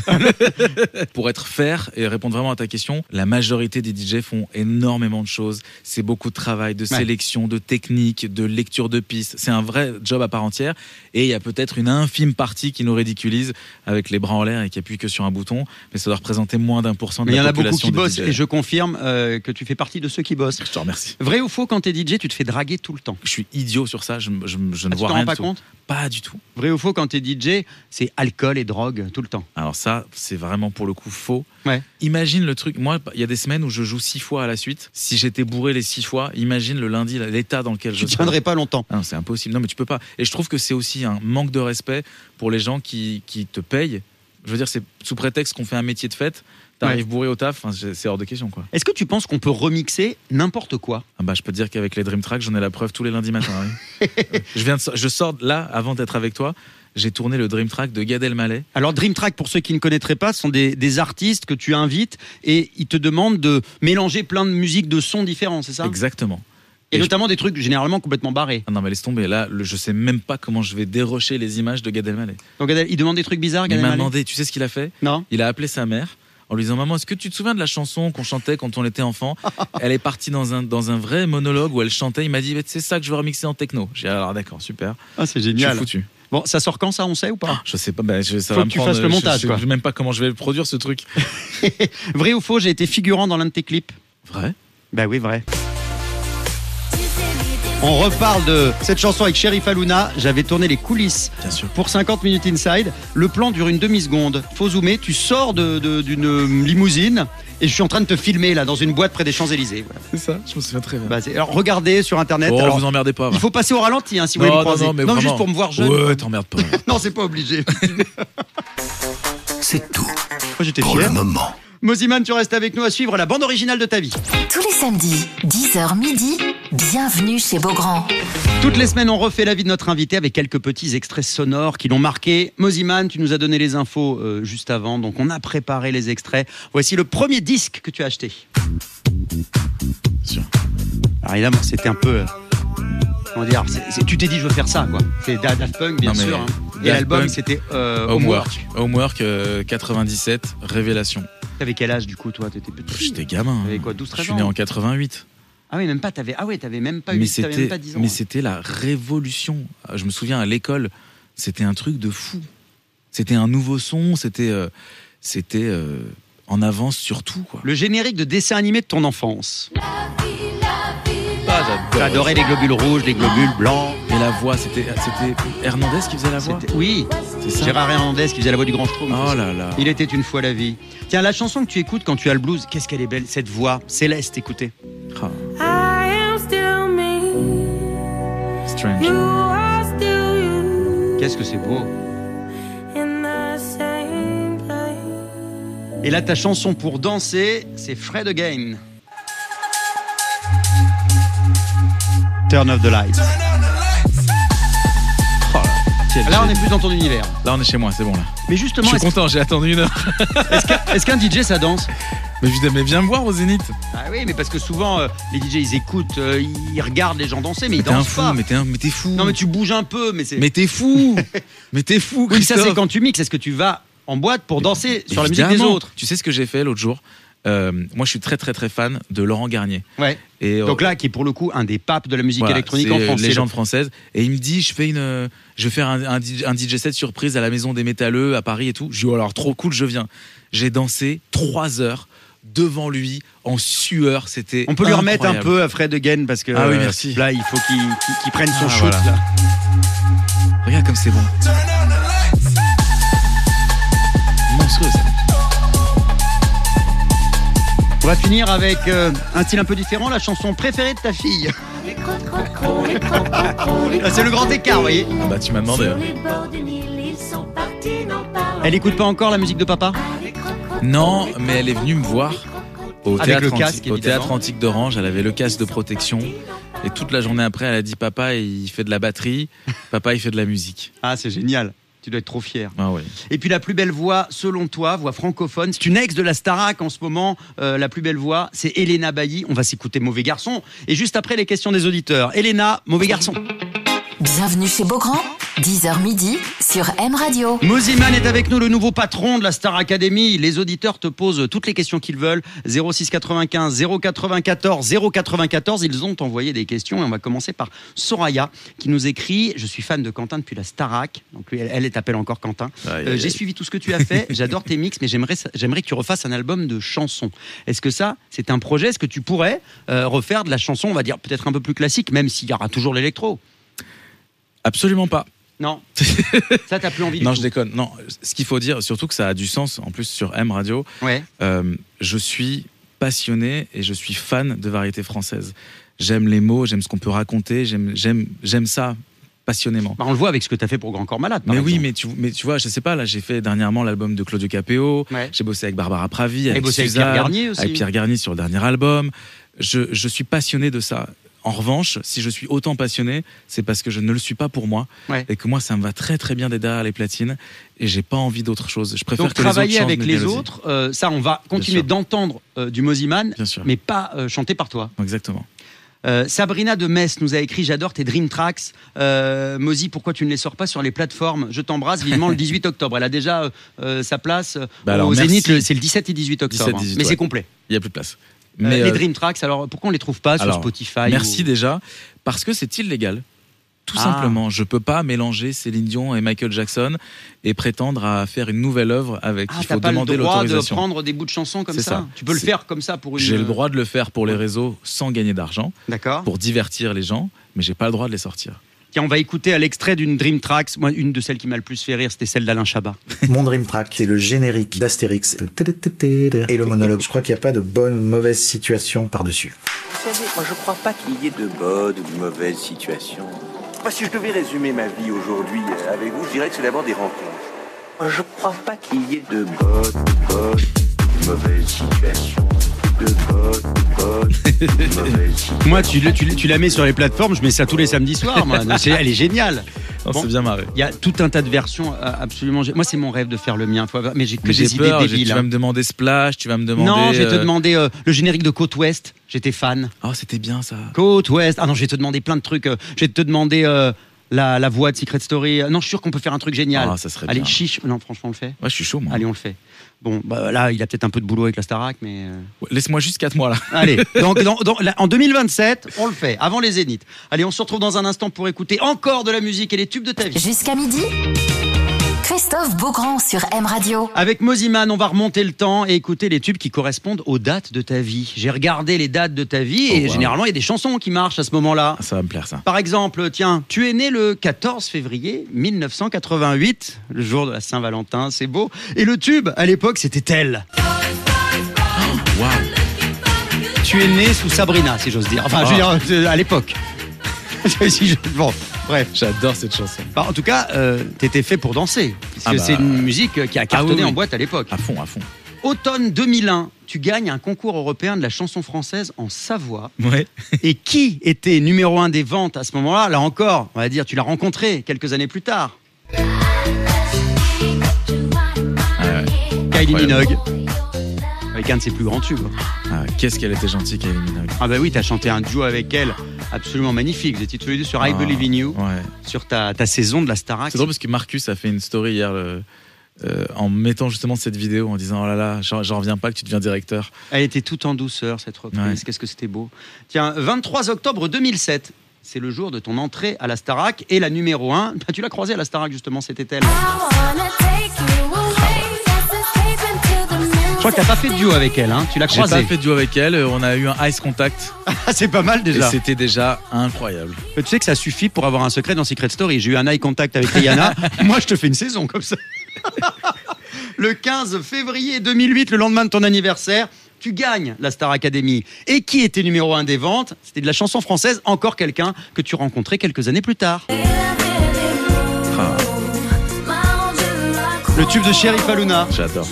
Pour être fair et répondre vraiment à ta question, la majorité des D J font énormément de choses. C'est beaucoup de travail, de Ouais. sélection, de technique, de lecture de pistes. C'est un vrai job à part entière. Et il y a peut-être une infime partie qui nous ridiculise avec les bras en l'air et qui appuie que sur un bouton. Mais ça doit représenter moins d'un pour cent de Mais il y la en a beaucoup population qui de bossent D J. et je confirme euh, que tu fais partie de ceux qui bossent. Je te remercie. Vrai ou faux, quand t'es D J, tu te fais draguer tout le temps? Je suis idiot sur ça. Je, je, je ne Ah, tu vois t'en rien rends pas du tout. compte? Pas du tout. Vrai ou faux, quand t'es D J, c'est alcool et drogue tout le temps? Alors ça, c'est vraiment pour le coup faux. Ouais. Imagine le truc. Moi, il y a des semaines où je joue six fois à la suite. Si j'étais bourré les six fois, imagine le lundi l'état dans lequel Tu je serais. tiendrais pas longtemps. Ah non, c'est impossible. Non, mais tu peux pas. Et je trouve que c'est aussi un manque de respect pour les gens qui, qui te payent. Je veux dire, c'est sous prétexte qu'on fait un métier de fête. T'arrives Ouais. bourré au taf, enfin, c'est c'est hors de question, quoi. Est-ce que tu penses qu'on peut remixer n'importe quoi? Ah bah, je peux te dire qu'avec les Dream Tracks, j'en ai la preuve tous les lundis matins. oui. je viens de, so- je sors là avant d'être avec toi. J'ai tourné le Dream Track de Gad Elmaleh. Alors Dream Track, pour ceux qui ne connaîtraient pas, ce sont des, des artistes que tu invites et ils te demandent de mélanger plein de musiques, de sons différents, c'est ça? Exactement. Et, Et notamment des trucs généralement complètement barrés. Ah non, mais laisse tomber. Là, le- je sais même pas comment je vais dérocher les images de Gad Elmaleh. Donc Gad El- il demande des trucs bizarres, Il Gad m'a Elmaleh? demandé, tu sais ce qu'il a fait? Non. Il a appelé sa mère en lui disant: maman, est-ce que tu te souviens de la chanson qu'on chantait quand on était enfant? Elle est partie dans un, dans un vrai monologue où elle chantait. Il m'a dit: c'est ça que je veux remixer en techno. J'ai dit: alors d'accord, super. Ah, c'est Je suis génial. foutu. Bon, ça sort quand, ça, on sait ou pas? Je sais pas, bah, je, ça Faut va que me tu prendre, fasses le je- montage, je, quoi. Je sais même pas comment je vais le produire, ce truc. Vrai ou faux, j'ai été figurant dans l'un de tes clips? Vrai? Bah oui, vrai. On reparle de cette chanson avec Sheriff Aluna. J'avais tourné les coulisses Bien sûr. pour cinquante minutes inside. Le plan dure une demi-seconde. Faut zoomer. Tu sors de, de- d'une limousine et je suis en train de te filmer là dans une boîte près des Champs-Élysées. Voilà. C'est ça, je me souviens très bien. Bah, c'est- alors regardez sur internet. Oh, Alors, vous emmerdez pas. il va. faut passer au ralenti hein, si vous non, voulez me non, croiser. non, mais juste vraiment. pour me voir jeune. Ouais, t'emmerdes pas. Non, c'est pas obligé. C'est tout Moi j'étais pour le fier. moment. Moziman, tu restes avec nous à suivre la bande originale de ta vie. Tous les samedis, dix heures midi, bienvenue chez Beaugrand. Toutes les semaines, on refait la vie de notre invité avec quelques petits extraits sonores qui l'ont marqué. Moziman, tu nous as donné les infos euh, juste avant, donc on a préparé les extraits. Voici le premier disque que tu as acheté. Sûr. Alors évidemment, c'était un peu... euh, comment dire, c'est- c'est- tu t'es dit je veux faire ça, quoi. C'est Da- Daft Punk, bien Non, mais sûr. hein. Et Daft l'album, Punk, c'était euh, Homework. Homework euh, quatre-vingt-dix-sept, Révélation. T'avais quel âge du coup, toi? T'étais petit. J'étais gamin. T'avais hein. quoi, douze, Je treize suis né ans? en quatre-vingt-huit. Ah oui, même pas. T'avais... Ah ouais, t'avais même pas, Mais eu... t'avais même c'était, pas dix ans. mais hein. c'était la révolution. Je me souviens à l'école, c'était un truc de fou. C'était un nouveau son, c'était, euh, c'était euh, en avance sur tout, quoi. Le générique de dessin animé de ton enfance. Ah, j'adore. J'adorais les globules rouges, les globules blancs. Et la voix, c'était, c'était Hernandez qui faisait la voix. C'était- Oui, C'est ça. Gérard Hernandez qui faisait la voix du Grand Schtroumpf. Oh là là. Il était une fois la vie. Tiens, la chanson que tu écoutes quand tu as le blues, qu'est-ce qu'elle est belle, cette voix céleste, écoutez. Ah, I am still me. strange. You are still you. Qu'est-ce que c'est beau. In the same place. Et là, ta chanson pour danser, c'est Fred Again. Turn off the lights. Oh là, quel Là, on génie. est plus dans ton univers. Là, on est chez moi, c'est bon là. Mais Je justement, suis est-ce, content, j'ai attendu une heure. est-ce qu'un, est-ce qu'un D J, ça danse? Mais putain, mais viens me voir au Zénith. Ah oui, mais parce que souvent, euh, les D J, ils écoutent, euh, ils regardent les gens danser, mais ils T'es un dansent fou, pas. mais t'es, un, mais t'es fou. Non, mais tu bouges un peu, mais c'est... Mais t'es fou. Mais t'es fou, Oui, ça, Christophe. c'est quand tu mixes. Est-ce que tu vas en boîte pour danser sur la musique des Évidemment. autres? Tu sais ce que j'ai fait l'autre jour? Euh, moi, je suis très très très fan de Laurent Garnier. Ouais. Et euh, Donc là, qui est pour le coup un des papes de la musique voilà, électronique c'est, en euh, France. légende française. Et il me dit, je fais une, euh, je vais faire un, un, D J un D J set surprise à la Maison des Métalleux à Paris et tout. Je dis, oh, alors trop cool, je viens. J'ai dansé trois heures devant lui en sueur. C'était On peut lui remettre un incroyable. peu à Fred Again parce que Ah oui, euh, merci. là, il faut qu'il, qu'il- qu'il prenne son Ah, shoot. voilà. Là. Regarde comme c'est bon. Monstrueux ça. On va finir avec euh, un style un peu différent, la chanson préférée de ta fille. Là, c'est le grand écart, vous voyez. Ah bah tu m'as demandé. hein. Elle écoute pas encore la musique de papa? Non, mais elle est venue me voir au, Avec théâtre, le anti- casque, au évidemment. théâtre antique d'Orange. Elle avait le casque de protection. Et toute la journée après, elle a dit, papa, il fait de la batterie. Papa, il fait de la musique. Ah, c'est génial. Tu dois être trop fier. Ah ouais. Et puis la plus belle voix, selon toi, voix francophone, c'est une ex de la Starac en ce moment. Euh, la plus belle voix, c'est Elena Bailly. On va s'écouter Mauvais Garçon. Et juste après, les questions des auditeurs. Elena, Mauvais Garçon. Bienvenue chez Beaugrand, dix heures midi sur M Radio. Moziman est avec nous, le nouveau patron de la Star Academy. Les auditeurs te posent toutes les questions qu'ils veulent. zéro six quatre-vingt-quinze zéro quatre-vingt-quatorze zéro quatre-vingt-quatorze. Ils ont envoyé des questions et on va commencer par Soraya qui nous écrit: je suis fan de Quentin depuis la Starac. Donc lui, elle, elle t'appelle encore Quentin. Aïe, Euh, aïe, j'ai aïe. suivi tout ce que tu as fait. J'adore tes mix, mais j'aimerais, j'aimerais que tu refasses un album de chansons. Est-ce que ça, c'est un projet? Est-ce que tu pourrais euh, refaire de la chanson, on va dire peut-être un peu plus classique, même s'il y aura toujours l'électro? Absolument pas. Non. Ça, t'as plus envie du Non, tout. je déconne. Non, ce qu'il faut dire, surtout que ça a du sens, en plus sur M Radio, Ouais. euh, je suis passionné et je suis fan de variété française. J'aime les mots, j'aime ce qu'on peut raconter, j'aime, j'aime, j'aime ça passionnément. Bah, on le voit avec ce que tu as fait pour Grand Corps Malade. par Mais oui, exemple. mais tu, mais tu vois, je sais pas, là j'ai fait dernièrement l'album de Claudio Capéo, Ouais. j'ai bossé avec Barbara Pravi, Et avec bossé avec Suzanne, Pierre Garnier aussi. avec Pierre Garnier sur le dernier album. Je, je suis passionné de ça. En revanche, si je suis autant passionné, c'est parce que je ne le suis pas pour moi Ouais. et que moi ça me va très très bien d'être derrière les platines et j'ai pas envie d'autre chose. Je préfère Donc que travailler les autres avec chantent mes les mélodies. autres, euh, ça on va continuer sûr. d'entendre euh, du Moziman, Bien sûr. mais pas euh, chanté par toi. Exactement. Euh, Sabrina de Metz nous a écrit: j'adore tes Dream Tracks. Euh, Mozi, pourquoi tu ne les sors pas sur les plateformes? Je t'embrasse vivement le dix-huit octobre. Elle a déjà euh, euh, sa place euh, Bah alors, au merci. Zénith, le- c'est le dix-sept et dix-huit octobre. dix-sept, hein. dix-huit, mais ouais. c'est complet. Il y a plus de place. Euh, Mais les euh, Dream Tracks, alors pourquoi on les trouve pas sur alors, Spotify? merci ou- déjà parce que c'est illégal. Tout Ah. simplement, je peux pas mélanger Céline Dion et Michael Jackson et prétendre à faire une nouvelle œuvre avec. Ah, Il t'as faut pas le demander droit de l'autorisation. prendre des bouts de chansons comme C'est ça, ça. Tu peux le C'est- faire comme ça pour une. J'ai le droit de le faire pour les réseaux sans gagner d'argent, D'accord. pour divertir les gens, mais j'ai pas le droit de les sortir. Tiens, on va écouter à l'extrait d'une Dream Tracks. Moi, une de celles qui m'a le plus fait rire, c'était celle d'Alain Chabat. Mon Dream Track, c'est le générique d'Astérix et le monologue. Je crois qu'il n'y a pas de bonne ou mauvaise situation par-dessus. Vous savez, moi je crois pas qu'il y ait de bonnes ou de mauvaises situations. Moi, si je devais résumer ma vie aujourd'hui euh, avec vous, je dirais que c'est d'abord des rencontres. Moi, je crois pas qu'il y ait de bonnes, bonnes, de mauvaises situations. De bonnes, bonnes, de mauvaises situations. Moi, tu, le- tu, tu la mets sur les plateformes, je mets ça tous les samedis soirs. Moi. Non, c'est- elle est géniale. On Bon. s'est bien marré. Il y a tout un tas de versions euh, absolument. gé- Moi, c'est mon rêve de faire le mien. Faut avoir- Mais j'ai que Mais j'ai des idées peur, j'ai- débiles. tu hein. vas me demander Splash, tu vas me demander. Non, je vais te euh, demander euh, le générique de Côte Ouest. J'étais fan. Oh, c'était bien ça. Côte Ouest. Ah non, je vais te demander plein de trucs. euh, Je vais te demander euh, la, la voix de Secret Story. Non, je suis sûr qu'on peut faire un truc génial. Ah, ça serait Allez, bien. chiche. Non, franchement, on le fait. Ouais, je suis chaud, moi. Allez, on le fait. Bon, bah, là, il a peut-être un peu de boulot avec la Starac, mais. euh, Ouais, laisse-moi juste quatre mois là. Allez, donc dans- dans- là, en deux mille vingt-sept, on le fait, avant les Zéniths. Allez, on se retrouve dans un instant pour écouter encore de la musique et les tubes de ta vie. Jusqu'à midi, Christophe Beaugrand sur M Radio. Avec Mosiman, on va remonter le temps et écouter les tubes qui correspondent aux dates de ta vie. J'ai regardé les dates de ta vie et Oh, wow. généralement, il y a des chansons qui marchent à ce moment-là. Ah, ça va me plaire, ça. Par exemple, tiens, tu es né le quatorze février mille neuf cent quatre-vingt-huit, le jour de la Saint-Valentin, c'est beau. Et le tube, à l'époque, c'était elle. Waouh. Tu es né sous Sabrina, si j'ose dire. Enfin, je veux dire, euh, à l'époque. Si je- Bon, bref. J'adore cette chanson. Bah, en tout cas, euh, t'étais fait pour danser. Parce Ah que bah. c'est une musique qui a cartonné Ah oui, oui. en boîte à l'époque. À fond, à fond. Automne deux mille un, tu gagnes un concours européen de la chanson française en Savoie. Ouais. Et qui était numéro un des ventes à ce moment-là? Là encore, on va dire, tu l'as rencontré quelques années plus tard. Ah ouais. Kylie Incroyable. Minogue. Avec un de ses plus grands tubes. Ah, qu'est-ce qu'elle était gentille, Kylie Minogue. Ah bah oui, t'as chanté un duo avec elle absolument magnifique. Vous étiez tous les deux sur I Ah, Believe in You, Ouais. sur ta, ta saison de la Starac. C'est drôle parce que Marcus a fait une story hier euh, euh, en mettant justement cette vidéo en disant oh là là, j'en j'en reviens pas que tu deviens directeur. Elle était toute en douceur, cette reprise. Ouais. Qu'est-ce que c'était beau. Tiens, vingt-trois octobre deux mille sept, c'est le jour de ton entrée à la Starac. Et la numéro un, bah, tu l'as croisée à la Starac justement, c'était elle. Je crois que t'as pas fait de duo avec elle, hein. Tu l'as J'ai pas croisée. fait de duo avec elle, on a eu un ice contact C'est pas mal et déjà. c'était déjà incroyable. Tu sais que ça suffit pour avoir un secret dans Secret Story. J'ai eu un eye contact avec Rihanna. Moi, je te fais une saison comme ça. Le quinze février deux mille huit, le lendemain de ton anniversaire, tu gagnes la Star Academy. Et qui était numéro un des ventes? C'était de la chanson française, encore quelqu'un que tu rencontrais quelques années plus tard. Ah, Le tube de Sheriff Aluna. j'adore.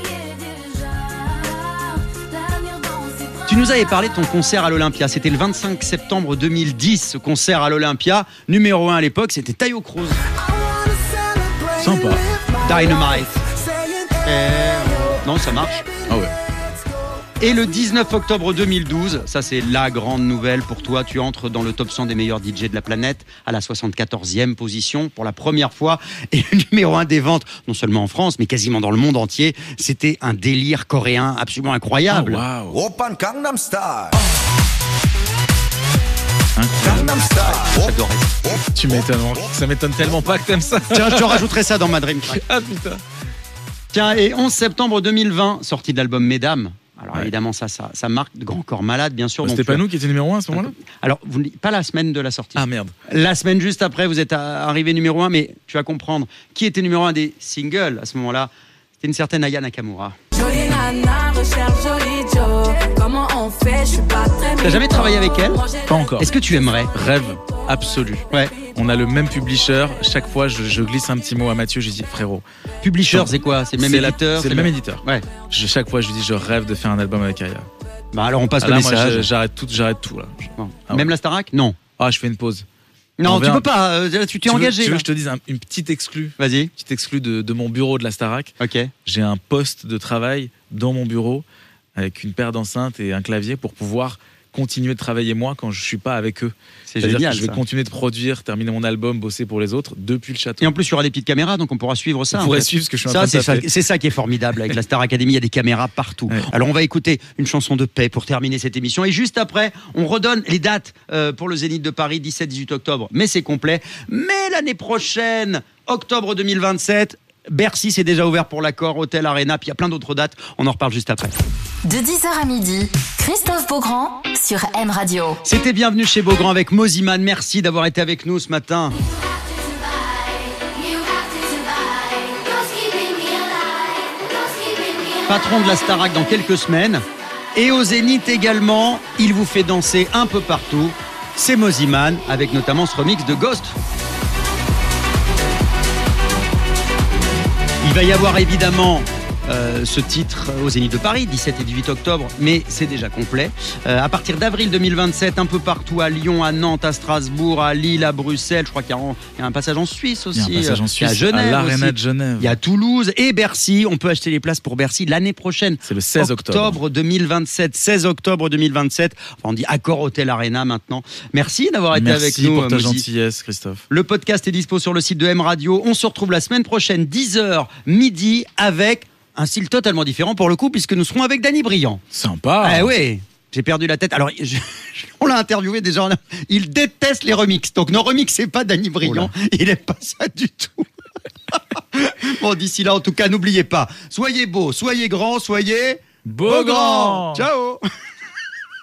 Tu nous avais parlé de ton concert à l'Olympia. C'était le vingt-cinq septembre deux mille dix, ce concert à l'Olympia. Numéro un à l'époque, c'était Tayo Cruz. Sympa. Dynamite. Et... Non, ça marche. Ah ouais. Et le dix-neuf octobre deux mille douze, ça c'est la grande nouvelle pour toi, tu entres dans le top cent des meilleurs D J de la planète à la soixante-quatorzième position pour la première fois. Et le numéro un des ventes, non seulement en France, mais quasiment dans le monde entier, c'était un délire coréen absolument incroyable. Oh, waouh. Oppan Gangnam Style. Incroyable. Gangnam Style. J'adorais ça. Tu m'étonnes. Ça m'étonne tellement pas que t'aimes ça. Tiens, je te rajouterai ça dans ma Dream Track. Ah putain. Tiens, et onze septembre deux mille vingt, sortie de l'album Mesdames. Alors Ouais. évidemment, ça, ça, ça marque de Grand Corps Malade, bien sûr. C'était donc pas tu as- nous qui étions numéro un à ce moment-là. Alors, vous, ne- pas la semaine de la sortie. Ah merde. La semaine juste après, vous êtes à- arrivé numéro un, mais tu vas comprendre qui était numéro un des singles à ce moment-là. C'était une certaine Aya Nakamura. Jolie nana, recherche joli Joe. Comment on fait? Je suis pas très. T'as jamais travaillé avec elle? Pas encore. Est-ce que tu aimerais? Rêve absolu. Ouais. On a le même publisher. Chaque fois, je, je glisse un petit mot à Mathieu. Je lui dis frérot. Publisher, Genre, c'est quoi? C'est le même c'est la- éditeur? C'est le même éditeur. Ouais. Je- chaque fois, je lui dis je rêve de faire un album avec Aya. Bah alors on passe Ah, le là, moi, message. je- j'arrête tout. J'arrête tout là. Bon. Ah, Même ouais. la Starac? Non. Ah, je fais une pause. Non, On tu verra. peux pas. euh, tu t'es Tu veux- engagé. Tu veux là. que je te dise un- une petite exclue, Vas-y. petite exclue de, de mon bureau de la Starac. Ok. J'ai un poste de travail dans mon bureau avec une paire d'enceintes et un clavier pour pouvoir continuer de travailler moi quand je suis pas avec eux. C'est C'est-à-dire génial. que je vais ça. continuer de produire, terminer mon album, bosser pour les autres depuis le château. Et en plus, il y aura des petites caméras, donc on pourra suivre ça. On en pourrait fait. suivre ce que je suis en Ça, train de c'est ça, taper. c'est ça qui est formidable avec la Star Academy. Il y a des caméras partout. Ouais. Alors, on va écouter une chanson de paix pour terminer cette émission. Et juste après, on redonne les dates euh, pour le Zénith de Paris, dix-sept dix-huit octobre. Mais c'est complet. Mais l'année prochaine, octobre deux mille vingt-sept, Bercy, c'est déjà ouvert pour l'accord, Hôtel Arena. Puis il y a plein d'autres dates. On en reparle juste après. De dix heures à midi, Christophe Beaugrand sur M Radio. C'était Bienvenue chez Beaugrand avec Mosiman. Merci d'avoir été avec nous ce matin. Patron de la Starac dans quelques semaines. Et au Zénith également, il vous fait danser un peu partout. C'est Mosiman, avec notamment ce remix de Ghost. Il va y avoir évidemment euh, ce titre au Zénith de Paris, dix-sept et dix-huit octobre, mais c'est déjà complet. Euh, à partir d'avril deux mille vingt-sept, un peu partout, à Lyon, à Nantes, à Strasbourg, à Lille, à Bruxelles. Je crois qu'il y a, en- il y a un passage en Suisse aussi. Il y a un passage en Il y Suisse, a Genève à l'Arena aussi. de Genève. Il y a Toulouse et Bercy. On peut acheter les places pour Bercy l'année prochaine. C'est le seize octobre. deux mille vingt-sept, seize octobre deux mille vingt-sept. Enfin, on dit Accor Hôtel Arena maintenant. Merci d'avoir été Merci avec nous. pour ta Mozi. gentillesse, Christophe. Le podcast est dispo sur le site de M Radio. On se retrouve la semaine prochaine, dix heures midi, avec un style totalement différent pour le coup, puisque nous serons avec Danny Briand. Sympa. Ah oui, j'ai perdu la tête. Alors, je- on l'a interviewé déjà. Il déteste les remixes. Donc, ne remixez pas Danny Briand. Il n'aime pas ça du tout. Bon, d'ici là, en tout cas, n'oubliez pas, soyez beaux, soyez grands, soyez beaux grands. Ciao.